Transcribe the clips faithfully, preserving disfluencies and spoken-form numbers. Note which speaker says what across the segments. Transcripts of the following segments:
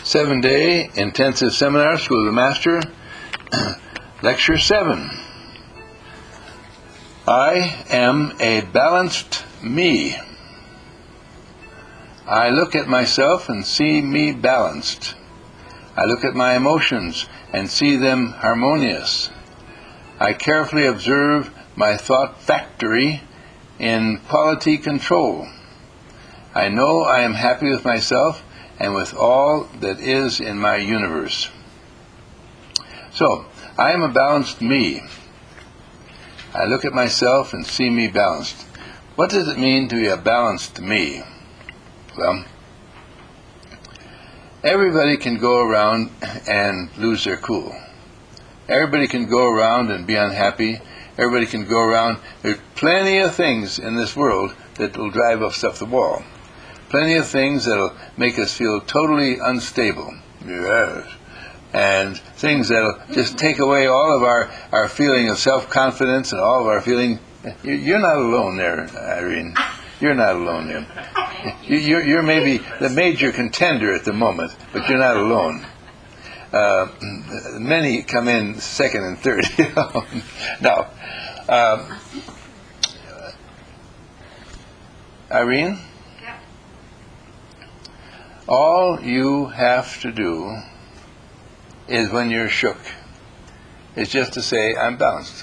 Speaker 1: Seven-day intensive seminar, School of the Master, Lecture seven. I am a balanced me. I look at myself and see me balanced. I look at my emotions and see them harmonious. I carefully observe my thought factory in quality control. I know I am happy with myself and with all that is in my universe. So, I am a balanced me. I look at myself and see me balanced. What does it mean to be a balanced me? Well, everybody can go around and lose their cool. Everybody can go around and be unhappy. Everybody can go around. There's plenty of things in this world that will drive us off the wall. Plenty of things that will make us feel totally unstable. Yes. And things that will just take away all of our, our feeling of self-confidence and all of our feeling. You're not alone there, Irene. You're not alone there. You're, you're maybe the major contender at the moment, but you're not alone. Uh, many come in second and third. You know? Now, uh, Irene? All you have to do is, when you're shook, is just to say, I'm balanced.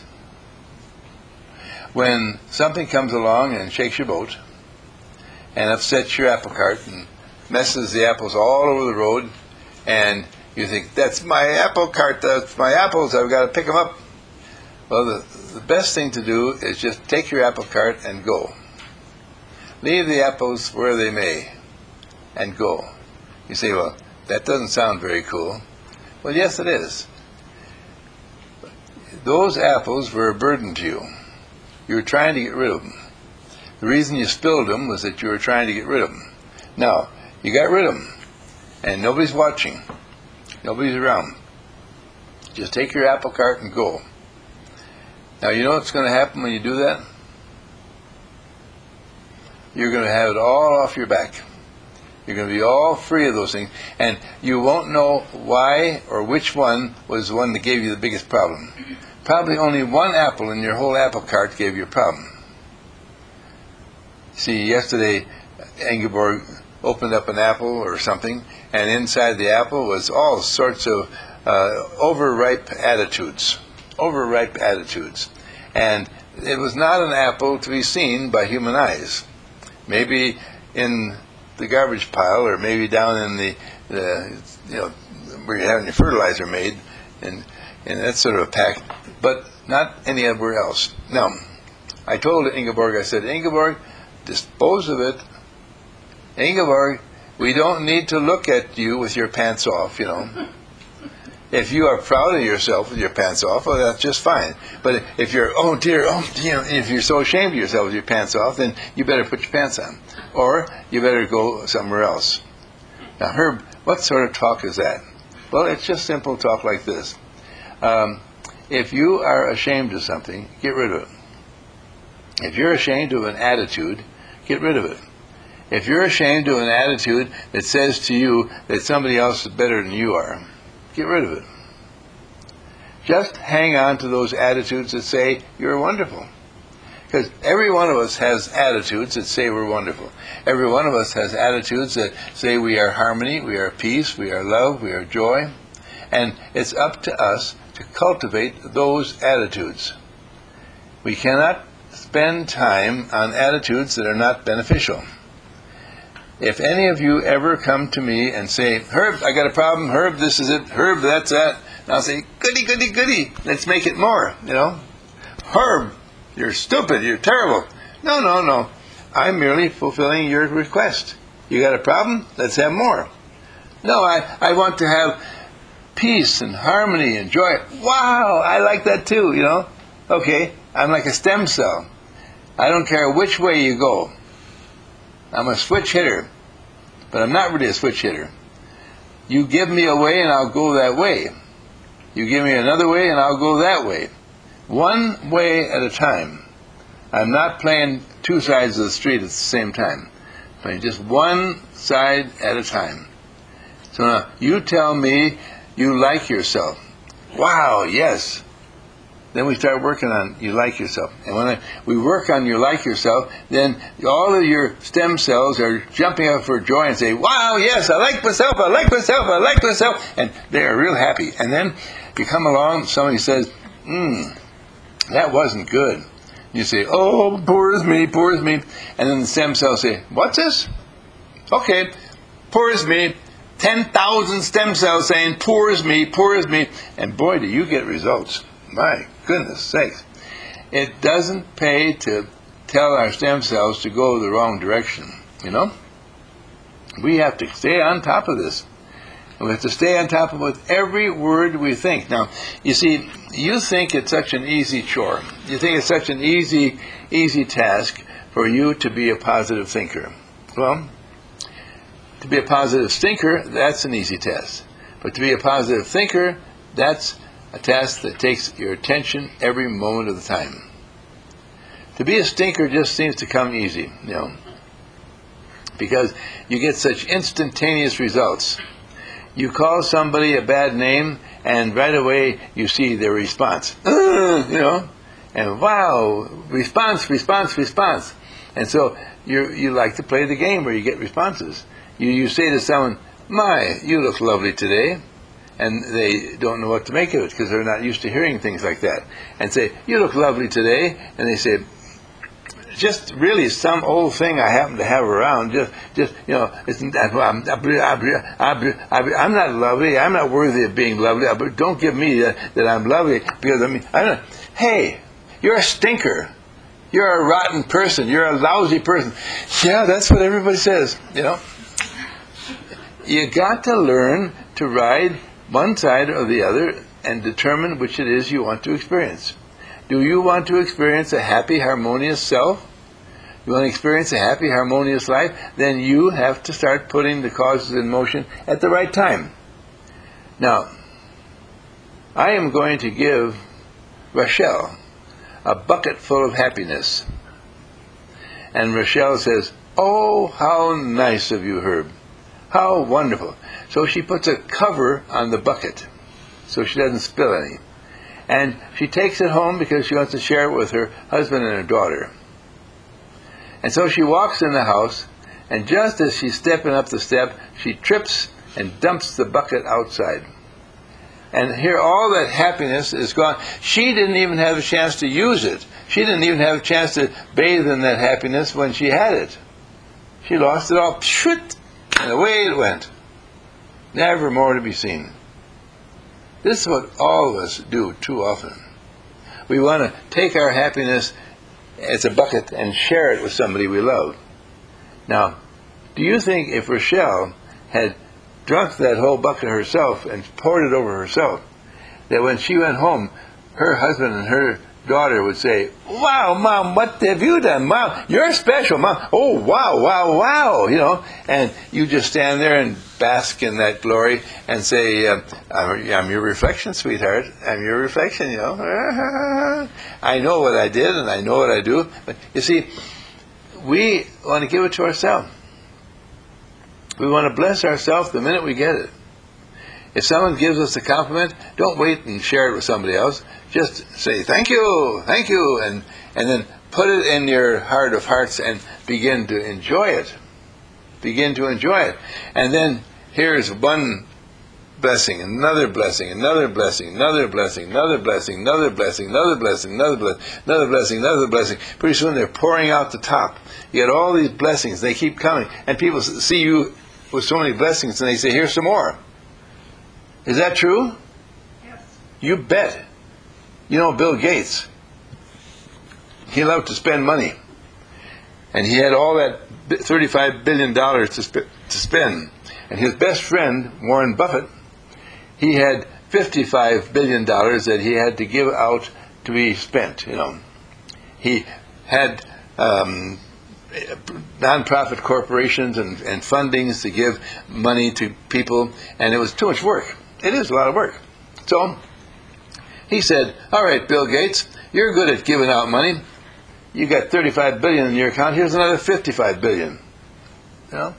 Speaker 1: When something comes along and shakes your boat and upsets your apple cart and messes the apples all over the road, and you think, that's my apple cart, that's my apples, I've got to pick them up. Well, the, the best thing to do is just take your apple cart and go. Leave the apples where they may and go. You say, well, that doesn't sound very cool. Well, yes, it is. Those apples were a burden to you. You were trying to get rid of them. The reason you spilled them was that you were trying to get rid of them. Now, you got rid of them, and nobody's watching. Nobody's around. Just take your apple cart and go. Now, you know what's going to happen when you do that? You're going to have it all off your back. You're going to be all free of those things, and you won't know why or which one was the one that gave you the biggest problem. Probably only one apple in your whole apple cart gave you a problem. See, yesterday, Ingeborg opened up an apple or something, and inside the apple was all sorts of uh, overripe attitudes. Overripe attitudes. And it was not an apple to be seen by human eyes. Maybe in the garbage pile, or maybe down in the, the you know, where you're having your fertilizer made, and, and that sort of a pack, but not anywhere else. Now, I told Ingeborg, I said, Ingeborg, dispose of it. Ingeborg, we don't need to look at you with your pants off, you know. If you are proud of yourself with your pants off, well, that's just fine. But if you're, oh dear, oh, you know, if you're so ashamed of yourself with your pants off, then you better put your pants on. Or you better go somewhere else. Now, Herb, what sort of talk is that? Well, it's just simple talk like this. Um, if you are ashamed of something, get rid of it. If you're ashamed of an attitude, get rid of it. If you're ashamed of an attitude that says to you that somebody else is better than you are, get rid of it. Just hang on to those attitudes that say you're wonderful. Because every one of us has attitudes that say we're wonderful. Every one of us has attitudes that say we are harmony, we are peace, we are love, we are joy. And it's up to us to cultivate those attitudes. We cannot spend time on attitudes that are not beneficial. If any of you ever come to me and say, Herb, I got a problem, Herb, this is it, Herb, that's that, and I'll say, goody, goody, goody, let's make it more, you know. Herb, you're stupid, you're terrible. No, no, no. I'm merely fulfilling your request. You got a problem? Let's have more. No, I, I want to have peace and harmony and joy. Wow, I like that too, you know. Okay, I'm like a stem cell. I don't care which way you go. I'm a switch hitter, but I'm not really a switch hitter. You give me a way and I'll go that way. You give me another way and I'll go that way. One way at a time. I'm not playing two sides of the street at the same time. I'm playing just one side at a time. So now, you tell me you like yourself. Wow, yes. Then we start working on you like yourself. And when I, we work on you like yourself, then all of your stem cells are jumping up for joy and say, wow, yes, I like myself, I like myself, I like myself. And they are real happy. And then you come along, somebody says, hmm, that wasn't good. You say, oh, poor is me, poor is me. And then the stem cells say, what's this? Okay, poor is me. ten thousand stem cells saying, poor is me, poor is me. And boy, do you get results. My goodness sakes. It doesn't pay to tell our stem cells to go the wrong direction, you know? We have to stay on top of this. And we have to stay on top of it with every word we think. Now, you see, you think it's such an easy chore. You think it's such an easy, easy task for you to be a positive thinker. Well, to be a positive thinker, that's an easy task. But to be a positive thinker, that's a task that takes your attention every moment of the time. To be a stinker just seems to come easy, you know, because you get such instantaneous results. You call somebody a bad name, and right away you see their response. Uh, you know, and wow, response, response, response. And so you you like to play the game where you get responses. You you say to someone, "My, you look lovely today." And they don't know what to make of it because they're not used to hearing things like that. And say, "You look lovely today." And they say, "Just really some old thing I happen to have around. Just, just you know, isn't that, I'm, I'm not lovely. I'm not worthy of being lovely. But don't give me that, that I'm lovely because I mean, I don't. Hey, you're a stinker. You're a rotten person. You're a lousy person." Yeah, that's what everybody says. You know, you got to learn to ride one side or the other and determine which it is you want to experience. Do you want to experience a happy, harmonious self? You want to experience a happy, harmonious life? Then you have to start putting the causes in motion at the right time. Now, I am going to give Rochelle a bucket full of happiness. And Rochelle says, "Oh, how nice of you, Herb. How wonderful." So she puts a cover on the bucket so she doesn't spill any. And she takes it home because she wants to share it with her husband and her daughter. And so she walks in the house, and just as she's stepping up the step, she trips and dumps the bucket outside. And here all that happiness is gone. She didn't even have a chance to use it. She didn't even have a chance to bathe in that happiness when she had it. She lost it all, pshut, and away it went. Never more to be seen. This is what all of us do too often. We want to take our happiness as a bucket and share it with somebody we love. Now, do you think if Rochelle had drunk that whole bucket herself and poured it over herself, that when she went home, her husband and her daughter would say, "Wow, Mom, what have you done? Mom, you're special, Mom. Oh, wow, wow, wow," you know, and you just stand there and bask in that glory and say, uh, I'm, I'm your reflection, sweetheart. I'm your reflection, you know. I know what I did and I know what I do. But you see, we want to give it to ourselves. We want to bless ourselves the minute we get it. If someone gives us a compliment, don't wait and share it with somebody else. Just say, "Thank you, thank you," and, and then put it in your heart of hearts and begin to enjoy it. Begin to enjoy it. And then here's one blessing, another blessing, another blessing, another blessing, another blessing, another blessing, another blessing, another blessing, another blessing, another blessing. Pretty soon they're pouring out the top. You get all these blessings. They keep coming. And people see you with so many blessings and they say, "Here's some more." Is that true?
Speaker 2: Yes.
Speaker 1: You bet. You know, Bill Gates, he loved to spend money. And he had all that thirty-five billion dollars to, sp- to spend. And his best friend, Warren Buffett, he had fifty-five billion dollars that he had to give out to be spent, you know. He had um, non-profit corporations and, and fundings to give money to people, and it was too much work. It is a lot of work. So he said, "All right, Bill Gates, you're good at giving out money. You got thirty-five billion dollars in your account. Here's another fifty-five billion dollars." You know?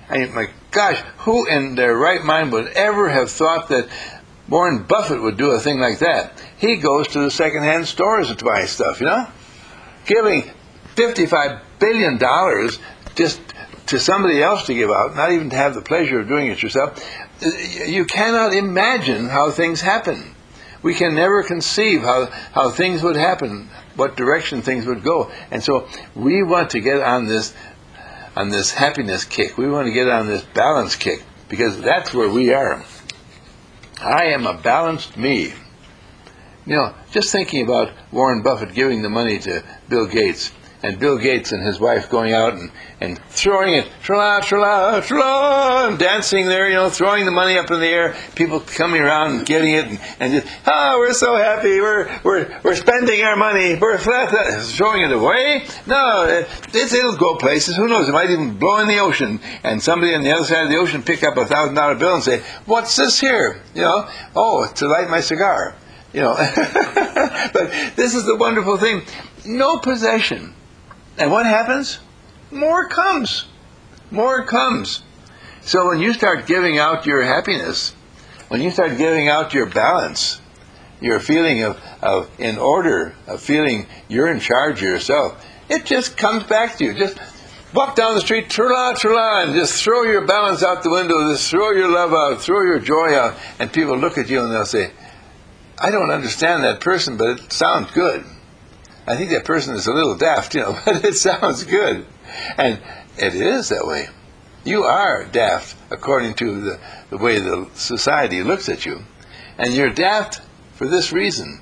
Speaker 1: I mean, my gosh, who in their right mind would ever have thought that Warren Buffett would do a thing like that? He goes to the secondhand stores to buy stuff, you know? Giving fifty-five billion dollars just to somebody else to give out, not even to have the pleasure of doing it yourself. You cannot imagine how things happen. We can never conceive how, how things would happen, what direction things would go. And so we want to get on this on this happiness kick. We want to get on this balance kick, because that's where we are. I am a balanced me. You know, just thinking about Warren Buffett giving the money to Bill Gates, and Bill Gates and his wife going out and, and throwing it, tra-la, tra-la, tra-la, and dancing there, you know, throwing the money up in the air, people coming around and getting it, and, and just, oh, we're so happy, we're we're we're spending our money, we're flat, throwing it away. No, it, it'll go places. Who knows? It might even blow in the ocean, and somebody on the other side of the ocean pick up a thousand dollar bill and say, what's this here? You know, oh, it's to light my cigar. You know, but this is the wonderful thing. No possession. And what happens? More comes. More comes. So when you start giving out your happiness, when you start giving out your balance, your feeling of, of in order, of feeling you're in charge of yourself, it just comes back to you. Just walk down the street, tra-la, tra-la, and just throw your balance out the window, just throw your love out, throw your joy out, and people look at you and they'll say, I don't understand that person, but it sounds good. I think that person is a little daft, you know, but it sounds good. And it is that way. You are daft according to the, the way the society looks at you. And you're daft for this reason.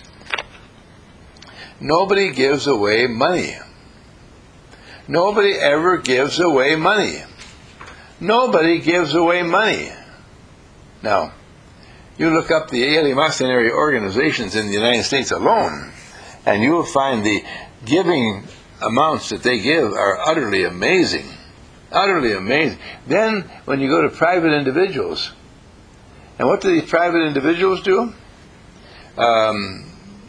Speaker 1: Nobody gives away money. Nobody ever gives away money. Nobody gives away money. Now, you look up the eleemosynary organizations in the United States alone, and you will find the giving amounts that they give are utterly amazing. Utterly amazing. Then, when you go to private individuals, and what do these private individuals do? Um,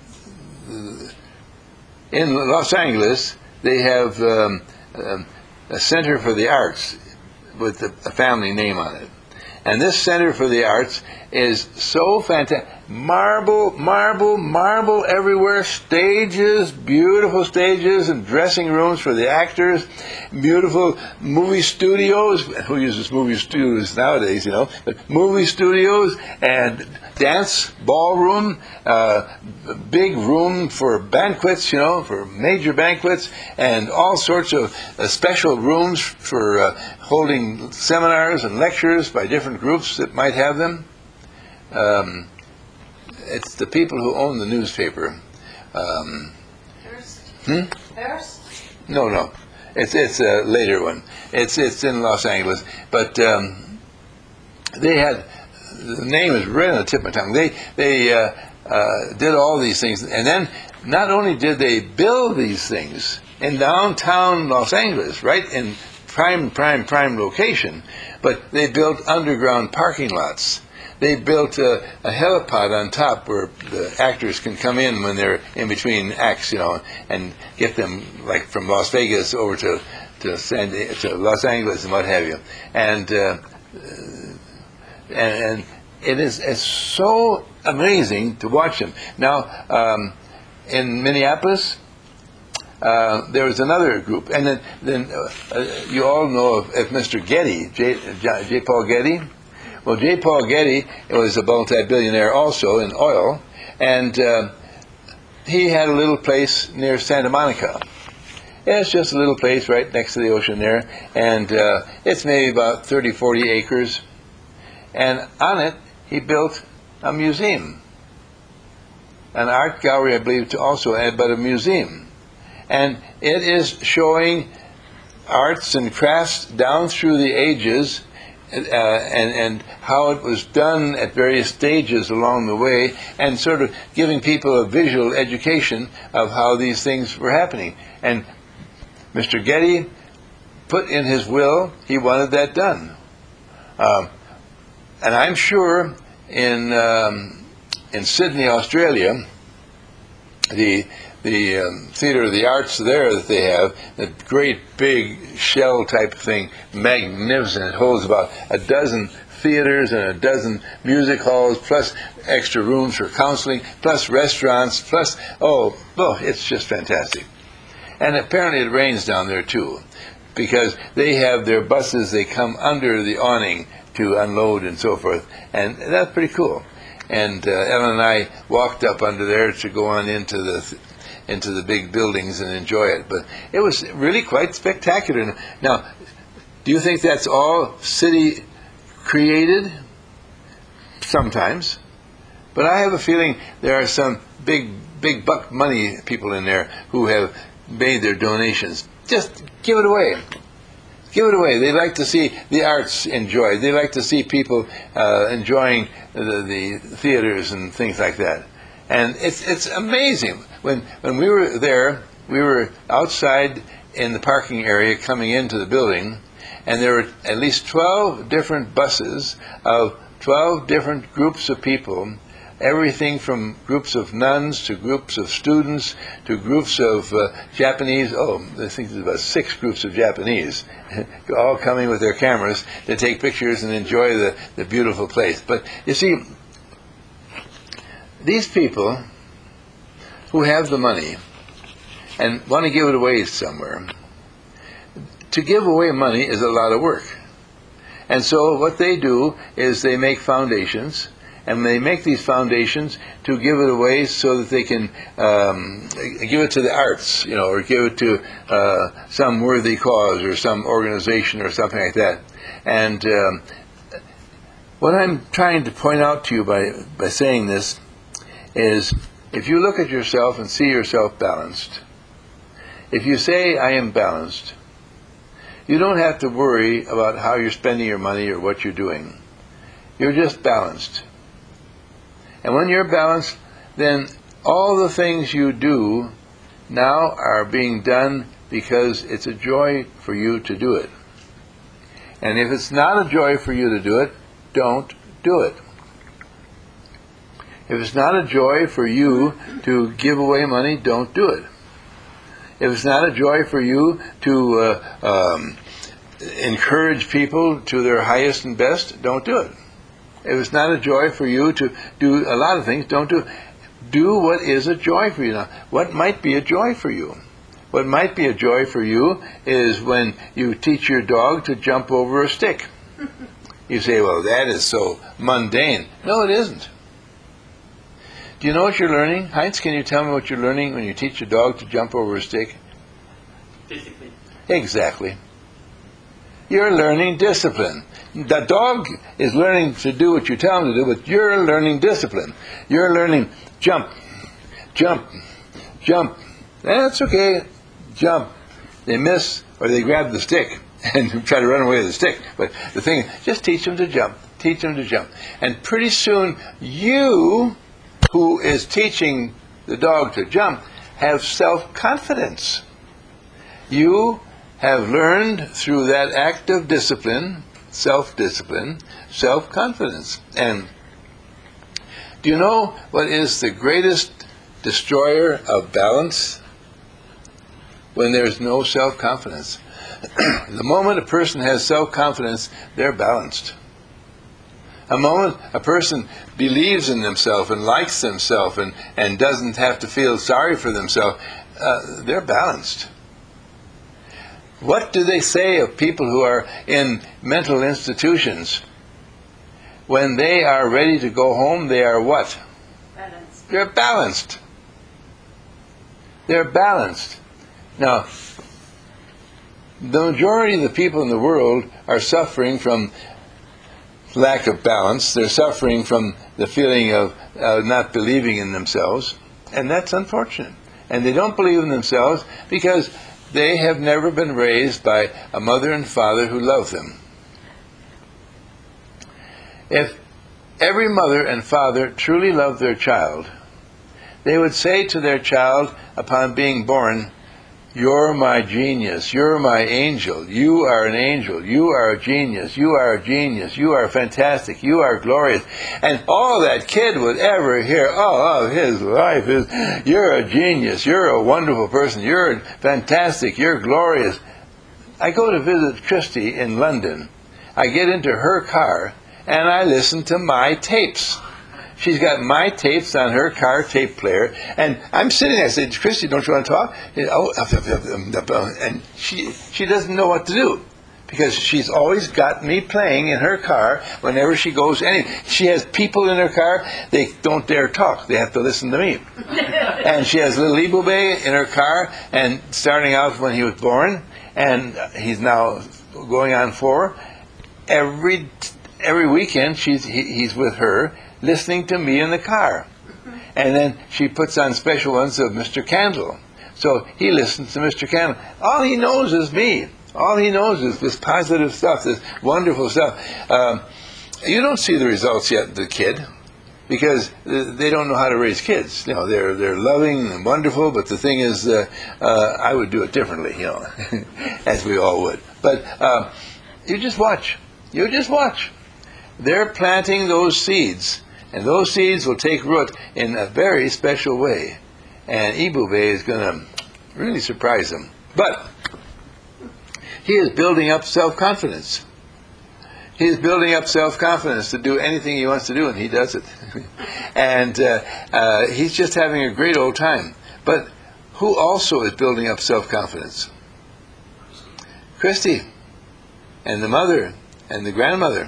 Speaker 1: in Los Angeles, they have um, um, a Center for the Arts with a, a family name on it. And this Center for the Arts is so fantastic. Marble, marble, marble everywhere. Stages, beautiful stages and dressing rooms for the actors. Beautiful movie studios. Who uses movie studios nowadays, you know? But movie studios and dance ballroom. Uh, big room for banquets, you know, for major banquets. And all sorts of uh, special rooms for uh, holding seminars and lectures by different groups that might have them. Um, it's the people who own the newspaper. Um,
Speaker 2: Hearst?
Speaker 1: Hmm?
Speaker 2: Hearst?
Speaker 1: No, no. It's it's a later one. It's it's in Los Angeles. But um, they had, the name is right on the tip of my tongue. They they uh, uh, did all these things, and then not only did they build these things in downtown Los Angeles, right in prime prime prime location, but they built underground parking lots. They built a, a helipad on top where the actors can come in when they're in between acts, you know, and get them like from Las Vegas over to to, San, to Los Angeles and what have you. And uh, and, and it is it's so amazing to watch them. Now, um, in Minneapolis, uh, there was another group, and then then uh, uh, you all know of, of Mister Getty, J. J. Paul Getty. Well, J. Paul Getty was a multi-billionaire also in oil, and uh, he had a little place near Santa Monica. It's just a little place right next to the ocean there, and uh, it's maybe about thirty, forty acres. And on it, he built a museum, an art gallery, I believe, also, but a museum. And it is showing arts and crafts down through the ages, Uh, and, and how it was done at various stages along the way, and sort of giving people a visual education of how these things were happening. And Mister Getty put in his will he wanted that done. Um, and I'm sure in um, in Sydney, Australia, the the um, Theater of the Arts there that they have, the great big shell type thing, magnificent. It holds about a dozen theaters and a dozen music halls, plus extra rooms for counseling, plus restaurants, plus, oh, oh, it's just fantastic. And apparently it rains down there too, because they have their buses, they come under the awning to unload and so forth, and that's pretty cool. And uh, Ellen and I walked up under there to go on into the into the big buildings and enjoy it. But it was really quite spectacular. Now, do you think that's all city created? Sometimes. But I have a feeling there are some big, big buck money people in there who have made their donations. Just give it away. Give it away. They like to see the arts enjoyed. They like to see people uh, enjoying the, the theaters and things like that. And it's it's amazing. When when we were there, we were outside in the parking area coming into the building, and there were at least twelve different buses of twelve different groups of people, everything from groups of nuns to groups of students to groups of uh, Japanese. Oh, I think there's about six groups of Japanese, all coming with their cameras to take pictures and enjoy the, the beautiful place. But you see, these people who have the money and want to give it away somewhere, to give away money is a lot of work. And so what they do is they make foundations, and they make these foundations to give it away so that they can um, give it to the arts, you know, or give it to uh, some worthy cause or some organization or something like that. And um, what I'm trying to point out to you by, by saying this is, if you look at yourself and see yourself balanced, if you say, I am balanced, you don't have to worry about how you're spending your money or what you're doing. You're just balanced. And when you're balanced, then all the things you do now are being done because it's a joy for you to do it. And if it's not a joy for you to do it, don't do it. If it's not a joy for you to give away money, don't do it. If it's not a joy for you to uh, um, encourage people to their highest and best, don't do it. If it's not a joy for you to do a lot of things, don't do it. Do what is a joy for you. Now, what might be a joy for you? What might be a joy for you is when you teach your dog to jump over a stick. You say, well, that is so mundane. No, it isn't. Do you know what you're learning? Heinz, can you tell me what you're learning when you teach a dog to jump over a stick?
Speaker 2: Discipline.
Speaker 1: Exactly. You're learning discipline. The dog is learning to do what you tell him to do, but you're learning discipline. You're learning jump, jump, jump. That's okay. Jump. They miss, or they grab the stick and try to run away with the stick. But the thing is, just teach them to jump. Teach them to jump. And pretty soon, you, who is teaching the dog to jump, have self-confidence. You have learned through that act of discipline, self-discipline, self-confidence. And do you know what is the greatest destroyer of balance? When there's no self-confidence. The moment a person has self-confidence, they're balanced. A moment a person believes in themselves and likes themselves and, and doesn't have to feel sorry for themselves, uh, they're balanced. What do they say of people who are in mental institutions? When they are ready to go home, they are what?
Speaker 2: Balanced.
Speaker 1: They're balanced. They're balanced. Now, the majority of the people in the world are suffering from lack of balance. They're suffering from the feeling of uh, not believing in themselves, and that's unfortunate. And they don't believe in themselves because they have never been raised by a mother and father who love them. If every mother and father truly loved their child, they would say to their child upon being born, You're my genius. You're my angel. You are an angel. You are a genius. You are a genius. You are fantastic. You are glorious. And all that kid would ever hear all of his life is, you're a genius. You're a wonderful person. You're fantastic. You're glorious. I go to visit Christy in London. I get into her car and I listen to my tapes. She's got my tapes on her car tape player, and I'm sitting there. I said, Christy, don't you want to talk? And she she doesn't know what to do, because she's always got me playing in her car whenever she goes any. She has people in her car, they don't dare talk. They have to listen to me. And she has little Ibube in her car, and starting out when he was born, and he's now going on four. Every every weekend, she's he, he's with her, listening to me in the car. And then she puts on special ones of Mister Candle. So he listens to Mister Candle. All he knows is me. All he knows is this positive stuff, this wonderful stuff. Um, you don't see the results yet, the kid, because they don't know how to raise kids. You know, they're they're loving and wonderful, but the thing is, uh, uh, I would do it differently, you know, as we all would. But uh, you just watch. You just watch. They're planting those seeds. And those seeds will take root in a very special way. And Ibube is going to really surprise them. But he is building up self-confidence. He is building up self-confidence to do anything he wants to do, and he does it. And uh, uh, he's just having a great old time. But who also is building up self-confidence? Christy, and the mother, and the grandmother,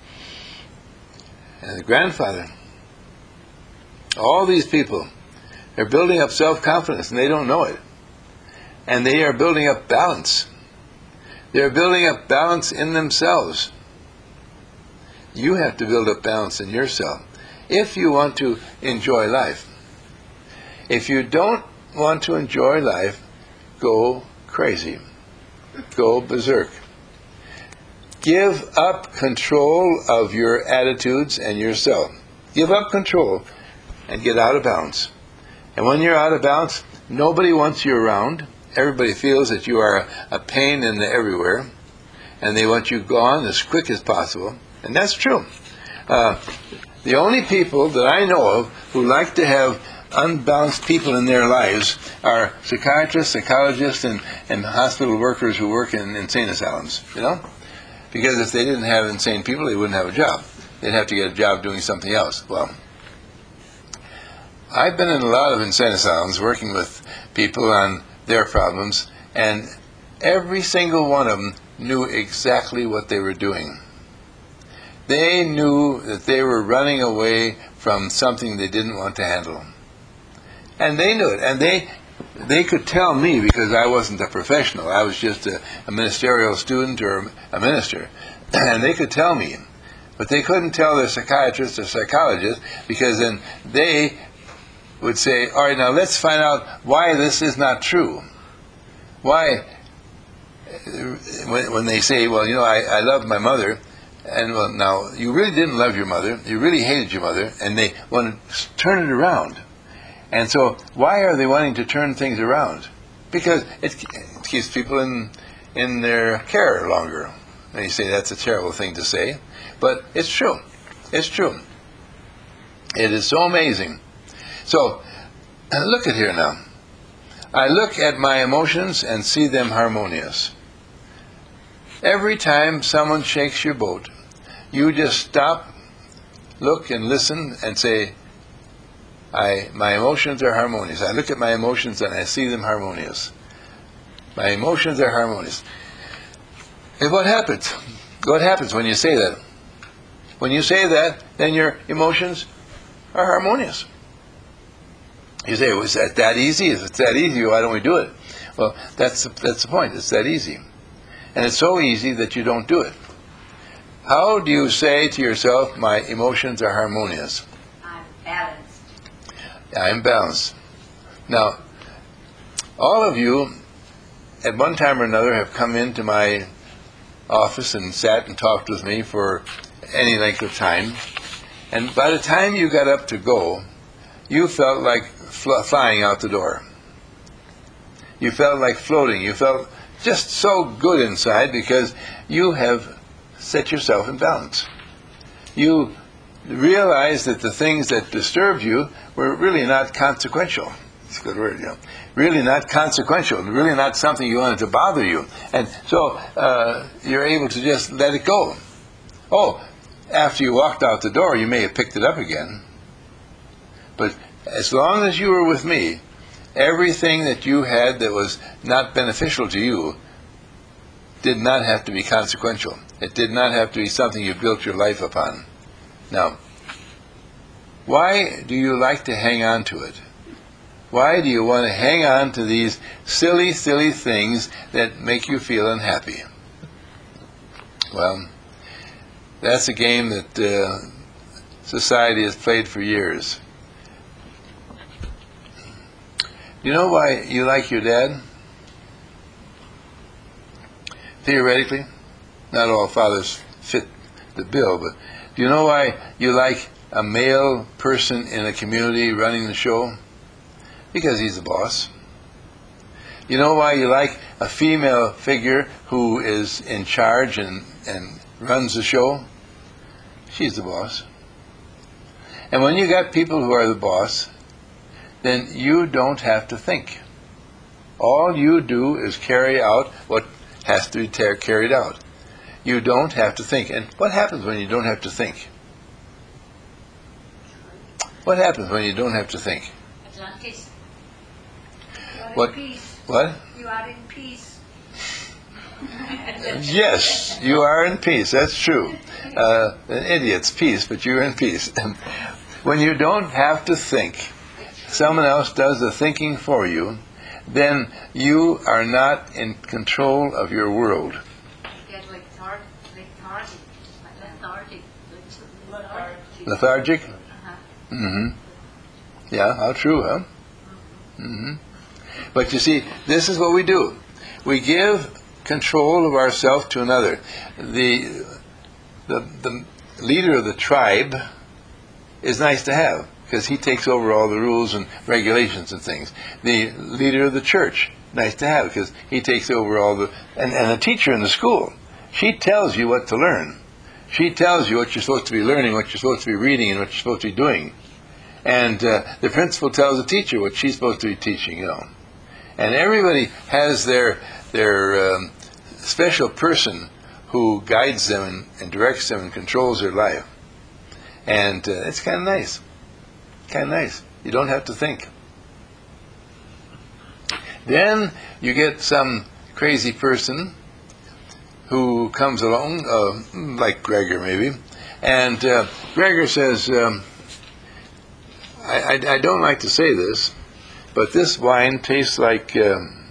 Speaker 1: and the grandfather. All these people are building up self-confidence, and they don't know it. And they are building up balance. They are building up balance in themselves. You have to build up balance in yourself if you want to enjoy life. If you don't want to enjoy life, go crazy. Go berserk. Give up control of your attitudes and yourself. Give up control and get out of balance. And when you're out of balance, nobody wants you around. Everybody feels that you are a pain in the everywhere, and they want you gone as quick as possible. And that's true. Uh, the only people that I know of who like to have unbalanced people in their lives are psychiatrists, psychologists, and, and hospital workers who work in insane asylums, you know? Because if they didn't have insane people, they wouldn't have a job. They'd have to get a job doing something else. Well, I've been in a lot of insane asylums working with people on their problems, and every single one of them knew exactly what they were doing. They knew that they were running away from something they didn't want to handle. And they knew it. And they they could tell me, because I wasn't a professional. I was just a, a ministerial student or a minister. And they could tell me. But they couldn't tell their psychiatrist or psychologist, because then they would say, all right, now let's find out why this is not true. Why, when, when they say, well, you know, I, I love my mother, and well, now, you really didn't love your mother, you really hated your mother, and they want to turn it around. And so, why are they wanting to turn things around? Because it, it keeps people in in their care longer. And you say that's a terrible thing to say, but it's true. It's true. It is so amazing. So, look at here now. I look at my emotions and see them harmonious. Every time someone shakes your boat, you just stop, look and listen and say, I, my emotions are harmonious. I look at my emotions and I see them harmonious. My emotions are harmonious. And what happens? What happens when you say that? When you say that, then your emotions are harmonious. You say, was that that easy? If it's that easy, why don't we do it? Well, that's the, that's the point. It's that easy. And it's so easy that you don't do it. How do you say to yourself, my emotions are harmonious?
Speaker 2: I'm balanced.
Speaker 1: I'm balanced. Now, all of you, at one time or another, have come into my office and sat and talked with me for any length of time. And by the time you got up to go, you felt like fl- flying out the door. You felt like floating. You felt just so good inside because you have set yourself in balance. You realized that the things that disturbed you were really not consequential. It's a good word, you know. Really not consequential. Really not something you wanted to bother you. And so uh, you're able to just let it go. Oh, after you walked out the door, you may have picked it up again. But as long as you were with me, everything that you had that was not beneficial to you did not have to be consequential. It did not have to be something you built your life upon. Now, why do you like to hang on to it? Why do you want to hang on to these silly, silly things that make you feel unhappy? Well, that's a game that uh, society has played for years. Do you know why you like your dad? Theoretically, not all fathers fit the bill, but do you know why you like a male person in a community running the show? Because he's the boss. You know why you like a female figure who is in charge and, and runs the show? She's the boss. And when you got people who are the boss, then you don't have to think. All you do is carry out what has to be ter- carried out. You don't have to think. And what happens when you don't have to think? What happens when you don't have to think?
Speaker 2: Atlantis.
Speaker 1: What?
Speaker 3: Peace.
Speaker 1: What?
Speaker 3: You are in peace.
Speaker 1: Yes, you are in peace. That's true. Uh, an idiot's peace, but you're in peace. When you don't have to think, someone else does the thinking for you, then you are not in control of your world.
Speaker 3: Get lethargic. Lethargic.
Speaker 2: Lethargic. Lethargic.
Speaker 1: Lethargic?
Speaker 3: Uh-huh.
Speaker 1: Mm-hmm. Yeah, how true, huh? Mm-hmm. But you see, this is what we do. We give control of ourselves to another. The, the, the leader of the tribe is nice to have, because he takes over all the rules and regulations and things. The leader of the church, nice to have, because he takes over all the... And, and the teacher in the school, she tells you what to learn. She tells you what you're supposed to be learning, what you're supposed to be reading, and what you're supposed to be doing. And uh, the principal tells the teacher what she's supposed to be teaching, you know. And everybody has their, their um, special person who guides them and, and directs them and controls their life. And uh, it's kind of nice. Kind of nice. You don't have to think. Then you get some crazy person who comes along, uh, like Gregor maybe, and uh, Gregor says, um, I, I, I don't like to say this, but this wine tastes like um,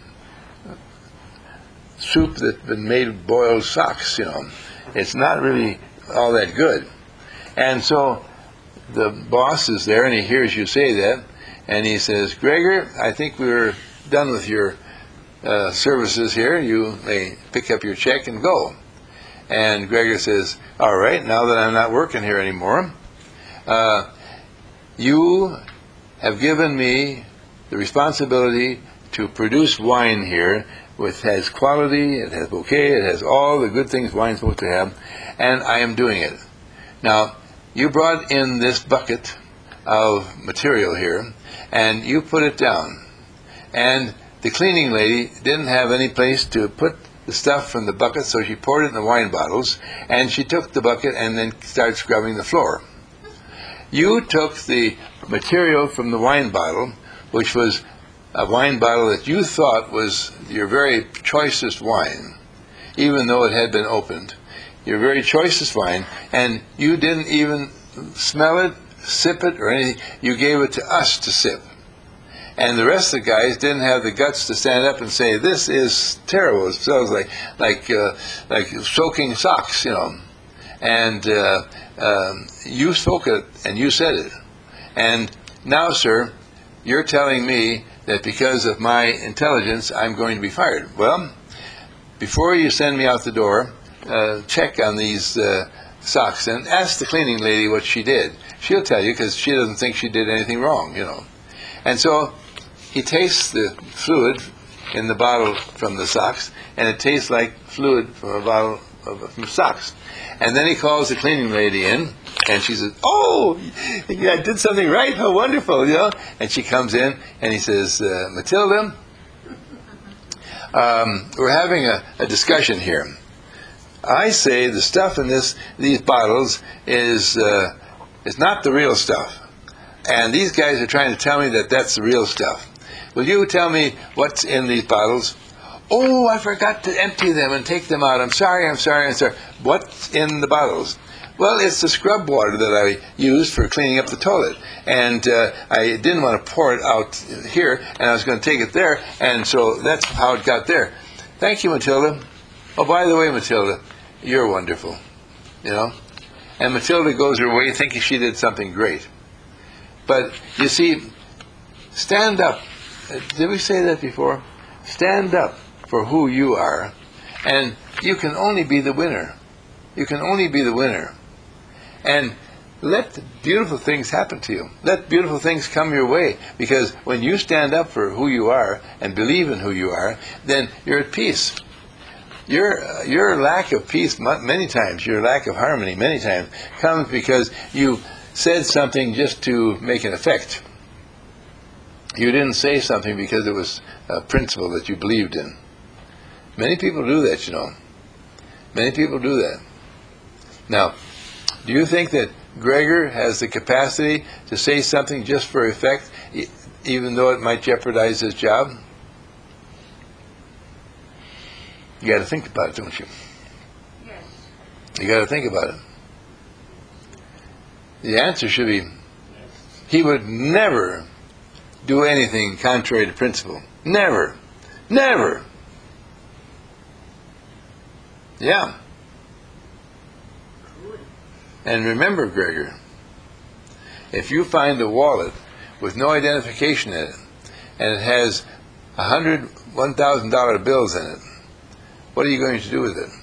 Speaker 1: soup that's been made of boiled socks, you know. It's not really all that good. And so the boss is there, and he hears you say that, and he says, Gregor, I think we're done with your uh, services here. You may pick up your check and go. And Gregor says, all right, now that I'm not working here anymore, uh, you have given me the responsibility to produce wine here, which has quality, it has bouquet, it has all the good things wine's supposed to have, and I am doing it. Now, you brought in this bucket of material here, and you put it down. And the cleaning lady didn't have any place to put the stuff from the bucket, so she poured it in the wine bottles, and she took the bucket and then started scrubbing the floor. You took the material from the wine bottle, which was a wine bottle that you thought was your very choicest wine, even though it had been opened. Your very choicest wine, and you didn't even smell it, sip it, or anything. You gave it to us to sip. And the rest of the guys didn't have the guts to stand up and say, this is terrible. It smells like like uh, like soaking socks, you know. And uh, um, you spoke it, and you said it. And now, sir, you're telling me that because of my intelligence, I'm going to be fired. Well, before you send me out the door, uh, check on these uh, socks and ask the cleaning lady what she did. She'll tell you, because she doesn't think she did anything wrong, you know. And so he tastes the fluid in the bottle from the socks, and it tastes like fluid from a bottle of from socks. And then he calls the cleaning lady in, and she says, "Oh, yeah, I did something right. How wonderful, you know." And she comes in, and he says, uh, "Matilda, um, we're having a, a discussion here. I say the stuff in this these bottles is uh, is not the real stuff, and these guys are trying to tell me that that's the real stuff. Will you tell me what's in these bottles?" "Oh, I forgot to empty them and take them out. I'm sorry, I'm sorry, I'm sorry." "What's in the bottles?" "Well, it's the scrub water that I used for cleaning up the toilet. And uh, I didn't want to pour it out here, and I was going to take it there, and so that's how it got there." "Thank you, Matilda. Oh, by the way, Matilda, you're wonderful." You know? And Matilda goes her way thinking she did something great. But, you see, stand up. Did we say that before? Stand up for who you are, and you can only be the winner. You can only be the winner. And let beautiful things happen to you. Let beautiful things come your way, because when you stand up for who you are and believe in who you are, then you're at peace. Your uh, your lack of peace many times, your lack of harmony many times, comes because you said something just to make an effect. You didn't say something because it was a principle that you believed in. Many people do that, you know. Many people do that. Now, do you think that Gregor has the capacity to say something just for effect, e- even though it might jeopardize his job? You got to think about it, don't you?
Speaker 3: Yes.
Speaker 1: You got to think about it. The answer should be, he would never do anything contrary to principle. Never. Never. Yeah. And remember, Gregor, if you find a wallet with no identification in it, and it has a hundred, one thousand dollar bills in it, what are you going to do with it?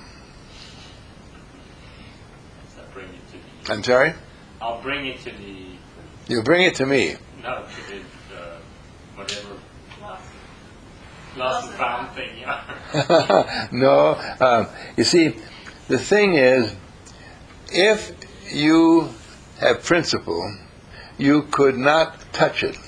Speaker 4: I'll bring it to the.
Speaker 1: I'm sorry?
Speaker 4: I'll bring it to the.
Speaker 1: You'll bring it to me.
Speaker 4: No, to the uh, whatever
Speaker 3: Lost.
Speaker 4: lost and found thing. Yeah.
Speaker 1: No. Um, you see, the thing is, if you have principle, you could not touch it.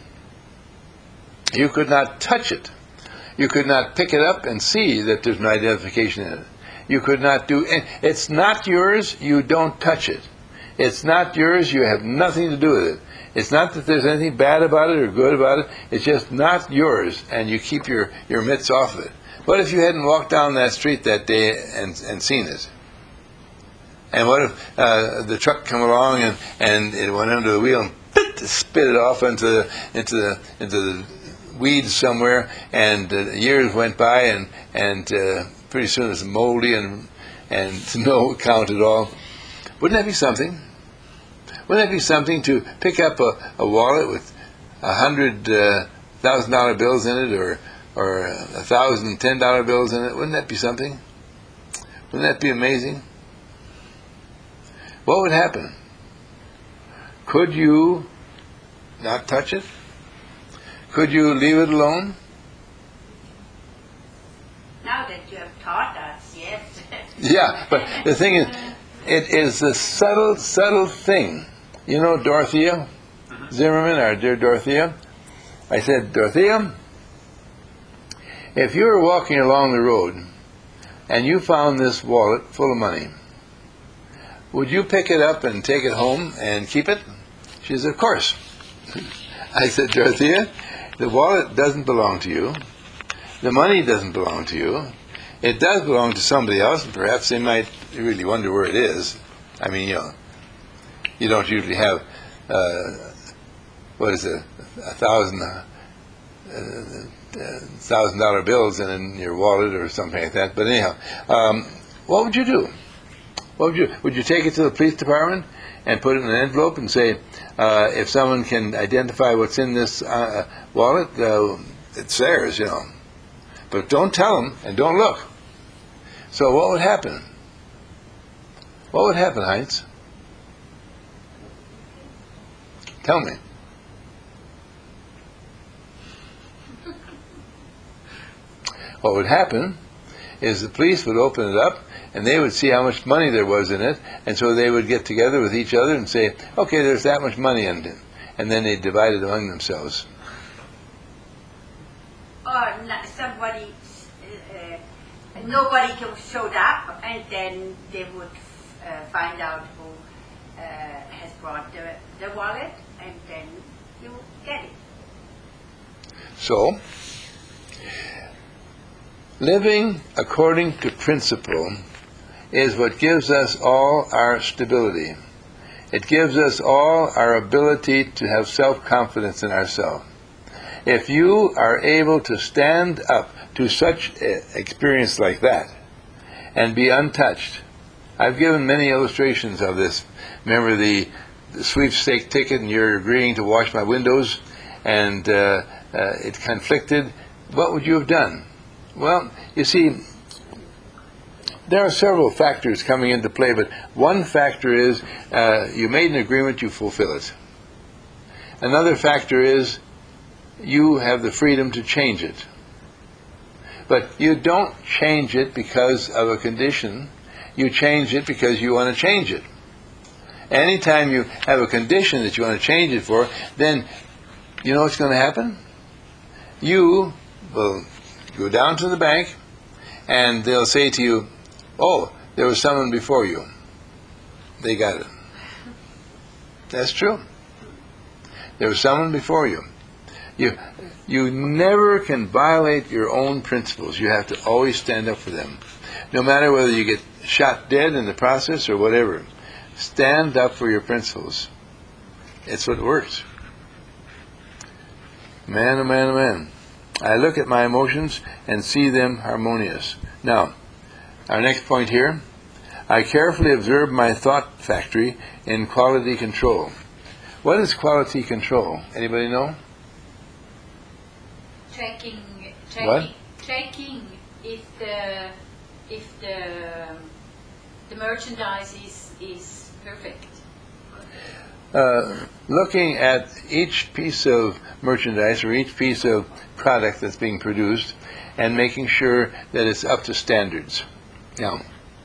Speaker 1: You could not touch it. You could not pick it up and see that there's no identification in it. You could not do it. It's not yours, you don't touch it. It's not yours, you have nothing to do with it. It's not that there's anything bad about it or good about it. It's just not yours, and you keep your, your mitts off of it. What if you hadn't walked down that street that day and, and seen it? And what if uh, the truck come along and, and it went under the wheel and pit, spit it off into the, into the, into the weeds somewhere, and uh, years went by, and, and uh, pretty soon it's moldy and, and no count at all. Wouldn't that be something? Wouldn't that be something to pick up a, a wallet with a hundred uh, thousand dollar bills in it, or or a thousand ten dollar bills in it? Wouldn't that be something? Wouldn't that be amazing? What would happen? Could you not touch it? Could you leave it alone?
Speaker 3: Now that you have taught us, yes.
Speaker 1: Yeah, but the thing is, it is the subtle, subtle thing. You know Dorothea Zimmerman, our dear Dorothea? I said, Dorothea, if you were walking along the road and you found this wallet full of money, would you pick it up and take it home and keep it? She said, of course. I said, Dorothea, the wallet doesn't belong to you. The money doesn't belong to you. It does belong to somebody else, and perhaps they might really wonder where it is. I mean, you know, you don't usually have, uh, what is it, a thousand, uh, uh, thousand dollar bills in your wallet or something like that. But anyhow, um, what would you do? What would you would you take it to the police department and put it in an envelope and say, uh, if someone can identify what's in this uh, wallet, uh, it's theirs, you know. But don't tell them and don't look. So what would happen? What would happen, Heinz? Tell me. What would happen is the police would open it up, and they would see how much money there was in it, and so they would get together with each other and say, okay, there's that much money in it, and then they'd divide it among themselves.
Speaker 3: Or n- somebody, uh, nobody showed up, and then they would uh, find out who uh, has brought the, the wallet, and then you get it.
Speaker 1: So, living according to principle is what gives us all our stability. It gives us all our ability to have self-confidence in ourselves. If you are able to stand up to such an experience like that and be untouched, I've given many illustrations of this. Remember the, the sweepstake ticket, and you're agreeing to wash my windows, and uh, uh, it conflicted. What would you have done? Well, you see, there are several factors coming into play, but one factor is uh, you made an agreement, you fulfill it. Another factor is you have the freedom to change it. But you don't change it because of a condition. You change it because you want to change it. Anytime you have a condition that you want to change it for, then you know what's going to happen? You will go down to the bank, and they'll say to you, oh, there was someone before you. They got it. That's true. There was someone before you. You you never can violate your own principles. You have to always stand up for them. No matter whether you get shot dead in the process or whatever. Stand up for your principles. It's what works. Man, oh man, oh man. I look at my emotions and see them harmonious. Now, our next point here. I carefully observe my thought factory in quality control. What is quality control? Anybody know?
Speaker 2: Tracking,
Speaker 1: What?
Speaker 2: tracking, tracking if the if the the merchandise is is perfect.
Speaker 1: Uh, looking at each piece of merchandise or each piece of product that's being produced and making sure that it's up to standards. Now,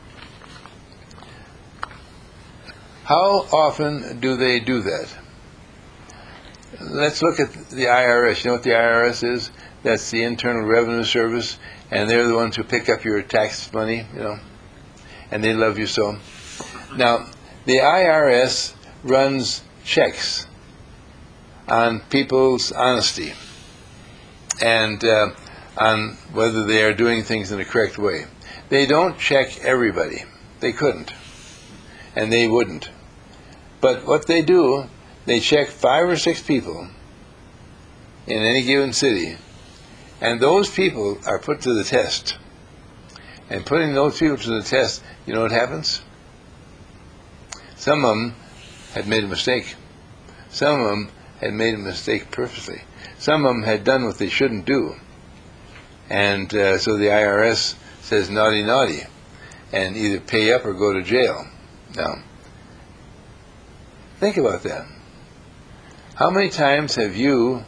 Speaker 1: how often do they do that? Let's look at the I R S. You know what the I R S is? That's the Internal Revenue Service, and they're the ones who pick up your tax money, you know, and they love you so. Now, the I R S runs checks on people's honesty and uh, on whether they are doing things in the correct way. They don't check everybody. They couldn't, and they wouldn't. But what they do, they check five or six people in any given city, and those people are put to the test. And putting those people to the test, you know what happens? Some of them had made a mistake. Some of them had made a mistake purposely. Some of them had done what they shouldn't do. And uh, so the I R S says naughty, naughty, and either pay up or go to jail. Now, think about that. How many times have you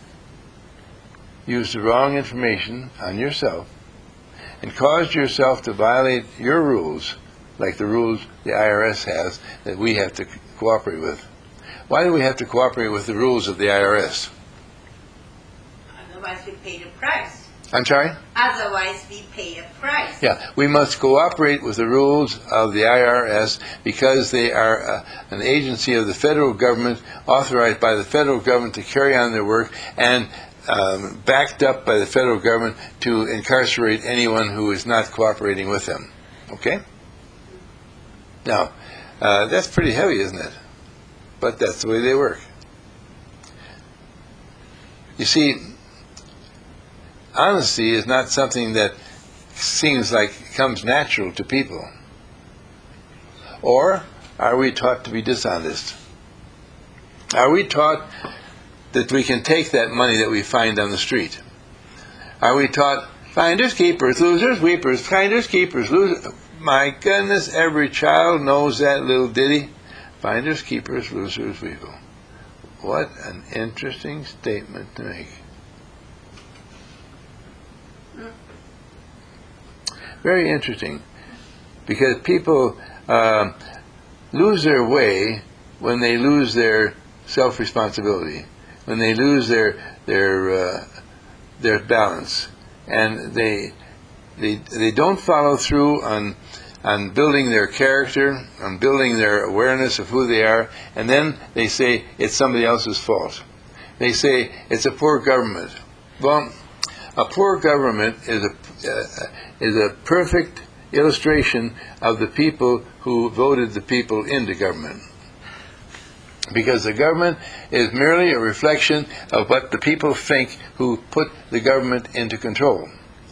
Speaker 1: used the wrong information on yourself and caused yourself to violate your rules, like the rules the I R S has that we have to cooperate with? Why do we have to cooperate with the rules of the I R S?
Speaker 3: Otherwise we pay the price.
Speaker 1: I'm sorry?
Speaker 3: Otherwise we pay a price.
Speaker 1: Yeah, we must cooperate with the rules of the I R S because they are uh, an agency of the federal government, authorized by the federal government to carry on their work, and um, backed up by the federal government to incarcerate anyone who is not cooperating with them. Okay? Now, uh, that's pretty heavy, isn't it? But that's the way they work. You see, honesty is not something that seems like comes natural to people. Or are we taught to be dishonest? Are we taught that we can take that money that we find on the street? Are we taught finders, keepers, losers, weepers, finders, keepers, losers? My goodness, every child knows that little ditty. Finders, keepers, losers, weepers. What an interesting statement to make. Very interesting. Because people uh, lose their way when they lose their self-responsibility, when they lose their their uh, their balance, and they they they don't follow through on on building their character, on building their awareness of who they are, and then they say it's somebody else's fault. They say it's a poor government. Well, a poor government is a uh, is a perfect illustration of the people who voted the people into government. Because the government is merely a reflection of what the people think who put the government into control.